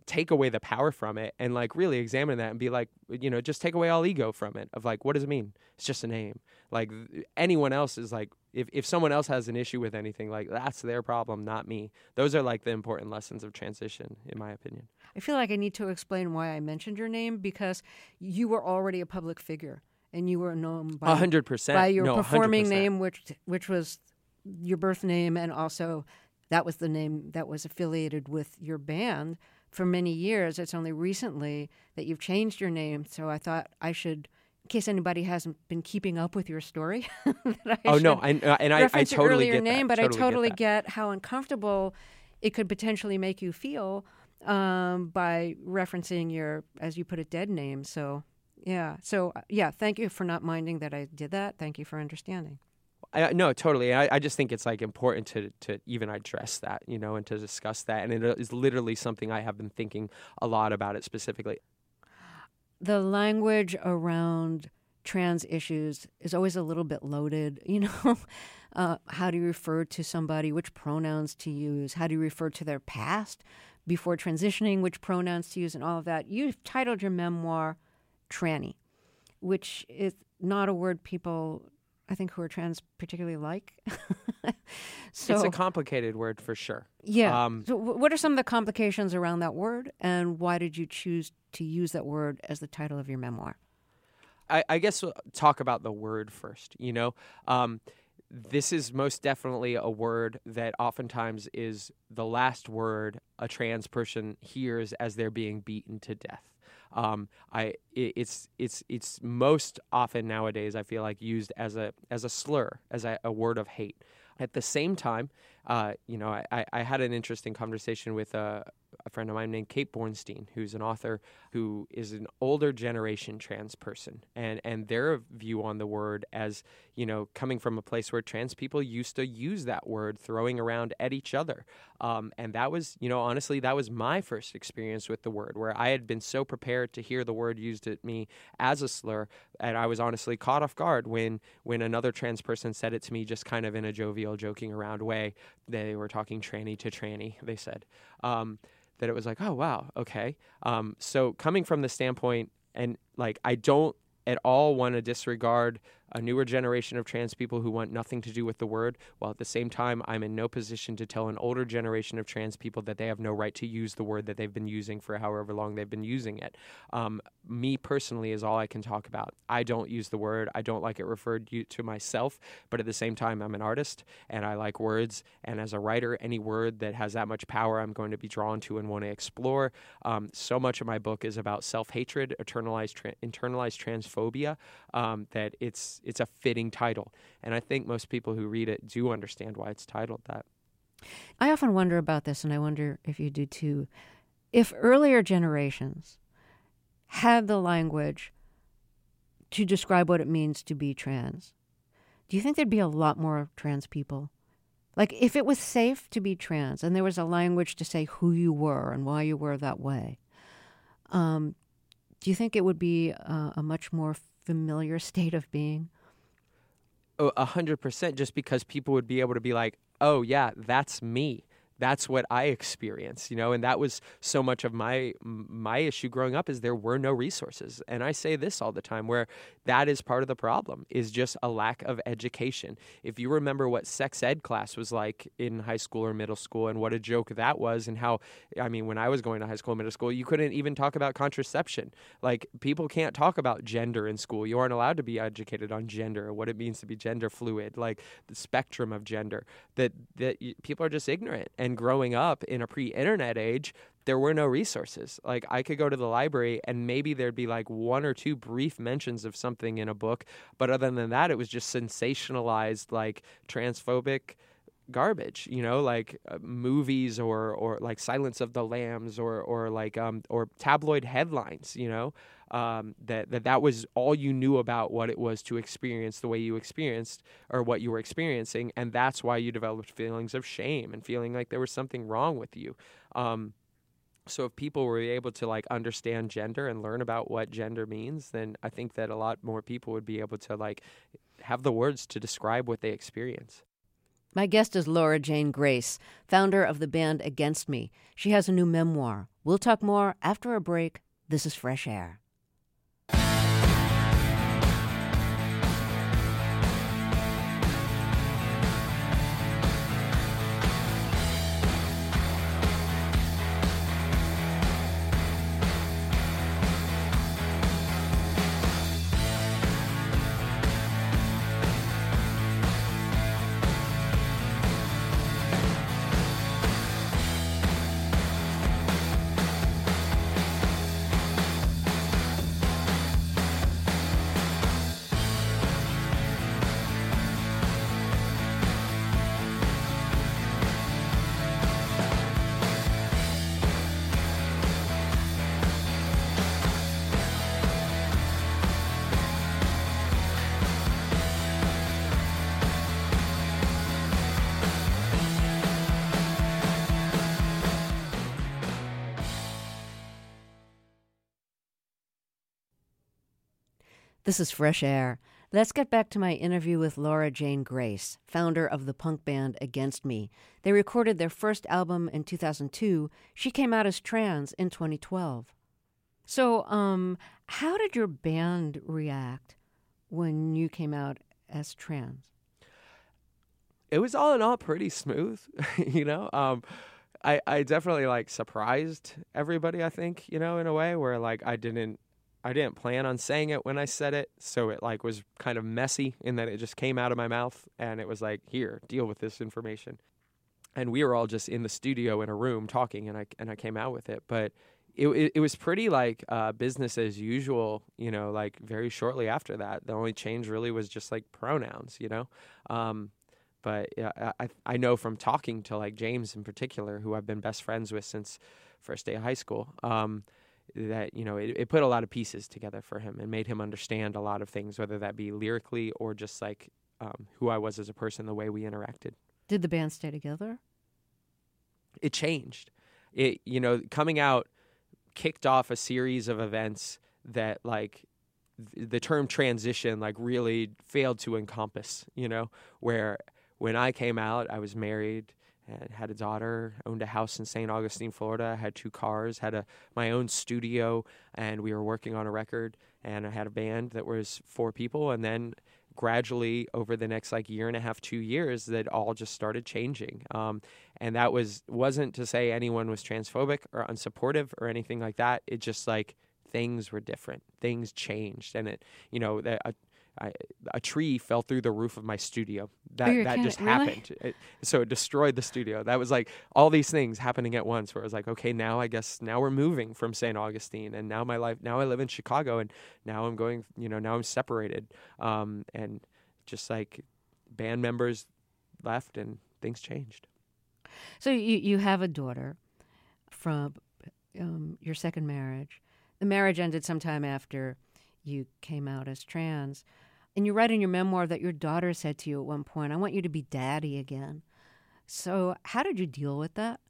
take away the power from it and like really examine that and be like, you know, just take away all ego from it of like, what does it mean? It's just a name. Like anyone else is like, if, if someone else has an issue with anything, like that's their problem, not me. Those are like the important lessons of transition, in my opinion. I feel like I need to explain why I mentioned your name, because you were already a public figure and you were known by, A hundred percent. by your No, performing one hundred percent. name, which which was your birth name, and also that was the name that was affiliated with your band for many years. It's only recently that you've changed your name, so I thought I should, in case anybody hasn't been keeping up with your story, that I Oh, should no, I, uh, and I, I reference your totally earlier get name, that. but totally I totally get, get, that. how uncomfortable it could potentially make you feel um, by referencing your, as you put it, dead name. So, yeah. So, uh, yeah, thank you for not minding that I did that. Thank you for understanding. I, no, totally. I, I just think it's like important to to even address that, you know, and to discuss that. And it is literally something I have been thinking a lot about it specifically. The language around trans issues is always a little bit loaded, you know. Uh, how do you refer to somebody? Which pronouns to use? How do you refer to their past before transitioning? Which pronouns to use and all of that? You've titled your memoir Tranny, which is not a word people, I think, who are trans particularly like. So, it's a complicated word for sure. yeah. Um, so w- what are some of the complications around that word, and why did you choose to use that word as the title of your memoir? I, I guess we'll talk about the word first, you know. Um, this is most definitely a word that oftentimes is the last word a trans person hears as they're being beaten to death. Um, I it, it's it's it's most often nowadays, I feel like, used as a as a slur, as a, a word of hate. At the same time, uh, you know, I, I had an interesting conversation with a, a friend of mine named Kate Bornstein, who's an author who is an older generation trans person, and and their view on the word as, you know, coming from a place where trans people used to use that word, throwing around at each other. Um, and that was, you know, honestly, that was my first experience with the word, where I had been so prepared to hear the word used at me as a slur, and I was honestly caught off guard when when another trans person said it to me, just kind of in a jovial, joking around way. They were talking tranny to tranny, they said. Um, that it was like, oh, wow, okay. Um, so coming from the standpoint, and like, I don't at all want to disregard a newer generation of trans people who want nothing to do with the word, while at the same time, I'm in no position to tell an older generation of trans people that they have no right to use the word that they've been using for however long they've been using it. Um, me personally is all I can talk about. I don't use the word. I don't like it referred to myself, but at the same time, I'm an artist and I like words. And as a writer, any word that has that much power, I'm going to be drawn to and want to explore. Um, so much of my book is about self-hatred, internalized, tra- internalized transphobia, um, that it's it's a fitting title. And I think most people who read it do understand why it's titled that. I often wonder about this, and I wonder if you do too. If earlier generations had the language to describe what it means to be trans, do you think there'd be a lot more trans people? Like, if it was safe to be trans and there was a language to say who you were and why you were that way, um, do you think it would be uh, a much more familiar state of being? A hundred percent, just because people would be able to be like, oh yeah, that's me. That's what I experience, you know, and that was so much of my my issue growing up, is there were no resources. And I say this all the time, where that is part of the problem, is just a lack of education. If you remember what sex ed class was like in high school or middle school, and what a joke that was, and how, I mean, when I was going to high school and middle school, you couldn't even talk about contraception. Like, people can't talk about gender in school. You aren't allowed to be educated on gender, or what it means to be gender fluid, like the spectrum of gender, that, that people are just ignorant. And growing up in a pre-internet age, there were no resources. Like, I could go to the library and maybe there'd be like one or two brief mentions of something in a book, but other than that, it was just sensationalized, like transphobic garbage, you know, like uh, movies or or like Silence of the Lambs, or or like um or tabloid headlines, you know, um that that that was all you knew about what it was to experience the way you experienced, or what you were experiencing, and that's why you developed feelings of shame and feeling like there was something wrong with you. Um so if people were able to like understand gender and learn about what gender means, then I think that a lot more people would be able to like have the words to describe what they experience. My guest is Laura Jane Grace, founder of the band Against Me. She has a new memoir. We'll talk more after a break. This is Fresh Air. This is Fresh Air. Let's get back to my interview with Laura Jane Grace, founder of the punk band Against Me. They recorded their first album in two thousand two. She came out as trans in twenty twelve. So, um, how did your band react when you came out as trans? It was all in all pretty smooth, you know. Um, I I definitely like surprised everybody. I think, you know, in a way where like I didn't. I didn't plan on saying it when I said it, so it like was kind of messy in that it just came out of my mouth, and it was like, here, deal with this information. And we were all just in the studio in a room talking, and I and I came out with it. But it it, it was pretty like uh, business as usual, you know. Like very shortly after that, the only change really was just like pronouns, you know. Um, but yeah, I I know from talking to like James in particular, who I've been best friends with since first day of high school. Um, that, you know, it, it put a lot of pieces together for him and made him understand a lot of things, whether that be lyrically or just like um, who I was as a person, the way we interacted. Did the band stay together? It changed. It, you know, coming out kicked off a series of events that like th- the term transition like really failed to encompass, you know, where when I came out, I was married, and had a daughter, owned a house in Saint Augustine, Florida, had two cars, had a my own studio, and we were working on a record, and I had a band that was four people, and then gradually over the next like year and a half, two years, that all just started changing. Um, and that was wasn't to say anyone was transphobic or unsupportive or anything like that. It just like things were different, things changed, and it, you know, that. Uh, I, a tree fell through the roof of my studio. That oh, that kidding. just Really? happened. It, so it destroyed the studio. That was like all these things happening at once. Where it was like, okay, now I guess now we're moving from Saint Augustine, and now my life. Now I live in Chicago, and now I'm going. You know, now I'm separated. Um, and just like band members left, and things changed. So you you have a daughter from um, your second marriage. The marriage ended sometime after you came out as trans. And you write in your memoir that your daughter said to you at one point, I want you to be daddy again. So how did you deal with that?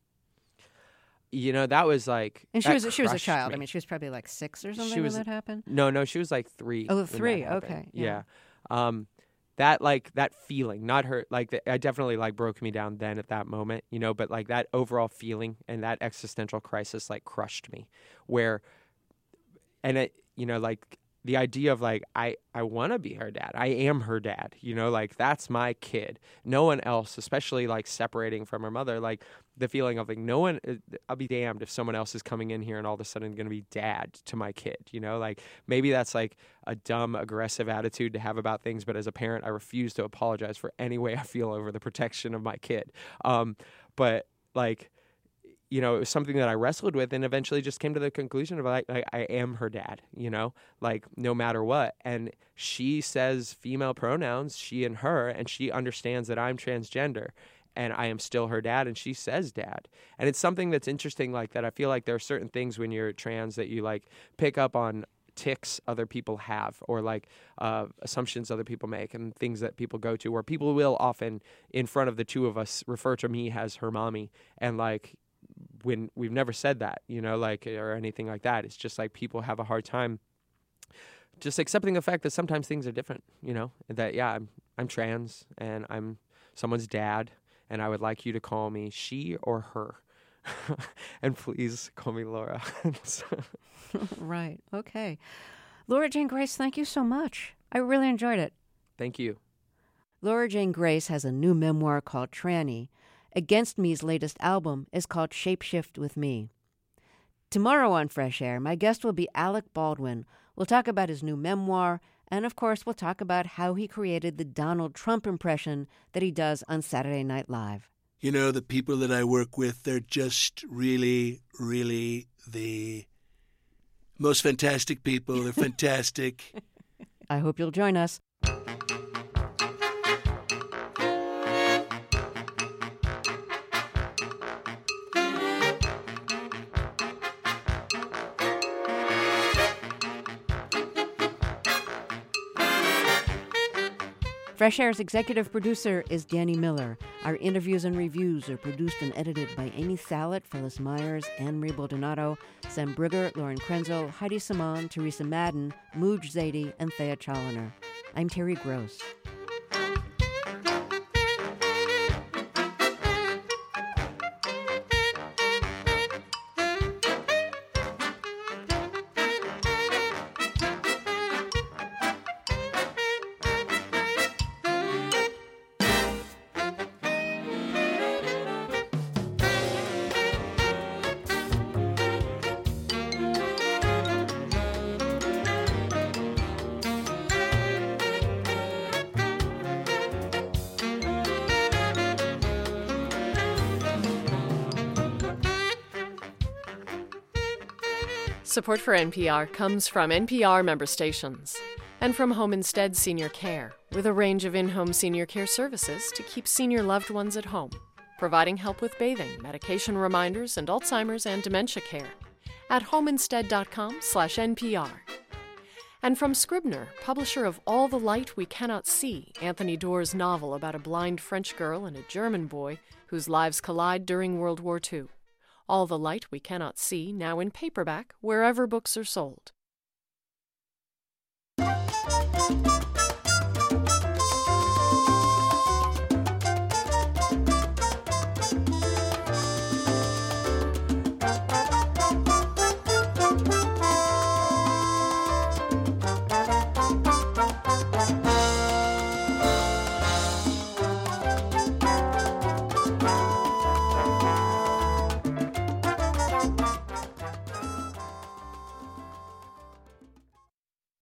You know, that was like... And she that was she was a crushed child. me. I mean, she was probably like six or something She was- when that happened. No, no, she was like three. Oh, when that three, happened. okay, Yeah. yeah. Um, that, like, that feeling, not her, like, the, I definitely, like, broke me down then at that moment, you know, but, like, that overall feeling and that existential crisis, like, crushed me. Where, and it, you know, like... the idea of like, I, I want to be her dad. I am her dad, you know, like that's my kid. No one else, especially like separating from her mother, like the feeling of like no one, I'll be damned if someone else is coming in here and all of a sudden going to be dad to my kid, you know, like maybe that's like a dumb, aggressive attitude to have about things. But as a parent, I refuse to apologize for any way I feel over the protection of my kid. Um, but like, you know, it was something that I wrestled with and eventually just came to the conclusion of like, like, I am her dad, you know, like no matter what. And she says female pronouns, she and her, and she understands that I'm transgender and I am still her dad. And she says dad. And it's something that's interesting like that. I feel like there are certain things when you're trans that you like pick up on tics other people have or like uh, assumptions other people make and things that people go to where people will often in front of the two of us refer to me as her mommy. And like, when we've never said that, you know, like, or anything like that. It's just like people have a hard time just accepting the fact that sometimes things are different, you know, that, yeah, I'm, I'm trans and I'm someone's dad, and I would like you to call me she or her. And please call me Laura. Right. Okay. Laura Jane Grace, thank you so much. I really enjoyed it. Thank you. Laura Jane Grace has a new memoir called Tranny. Against Me's latest album is called Shapeshift with Me. Tomorrow on Fresh Air, my guest will be Alec Baldwin. We'll talk about his new memoir, and of course, we'll talk about how he created the Donald Trump impression that he does on Saturday Night Live. You know, the people that I work with, they're just really, really the most fantastic people. They're fantastic. I hope you'll join us. Fresh Air's executive producer is Danny Miller. Our interviews and reviews are produced and edited by Amy Salet, Phyllis Myers, Anne-Marie Baldonado, Sam Brugger, Lauren Krenzel, Heidi Simon, Teresa Madden, Mooj Zadie, and Thea Challoner. I'm Terry Gross. Support for N P R comes from N P R member stations and from Home Instead Senior Care, with a range of in-home senior care services to keep senior loved ones at home, providing help with bathing, medication reminders, and Alzheimer's and dementia care at homeinstead.com slash NPR. And from Scribner, publisher of All the Light We Cannot See, Anthony Doerr's novel about a blind French girl and a German boy whose lives collide during World War Two. All the Light We Cannot See, now in paperback, wherever books are sold.